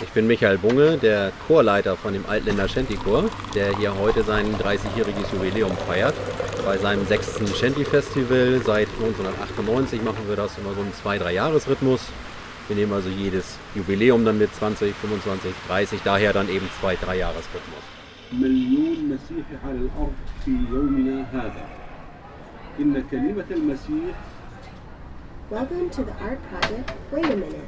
Ich bin Michael Bunge, der Chorleiter von dem Altländer Shanty-Chor, der hier heute sein 30-jähriges Jubiläum feiert. Bei seinem 6. Shanty-Festival seit 1998 machen wir das immer so im 2-3-Jahres-Rhythmus. Wir nehmen also jedes Jubiläum dann mit 20, 25, 30, daher dann eben 2-3-Jahres-Rhythmus. مليون مسيحي على الأرض في يومنا هذا. إن كلمة المسيح. Welcome to the art project. Wait a minute.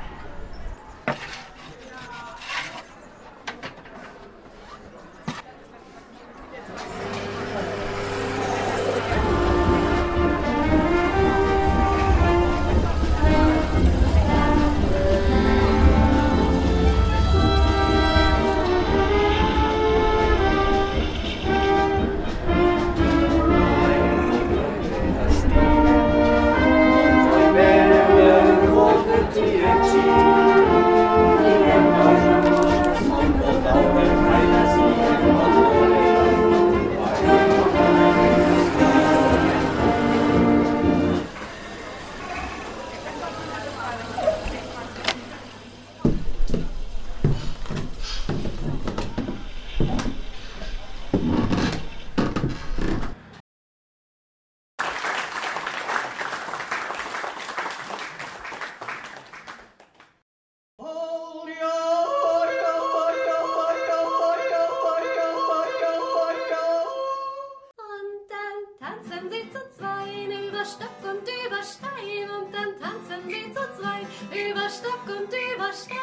Stock und über Stein und dann tanzen sie zu zweit über Stock und über Stein.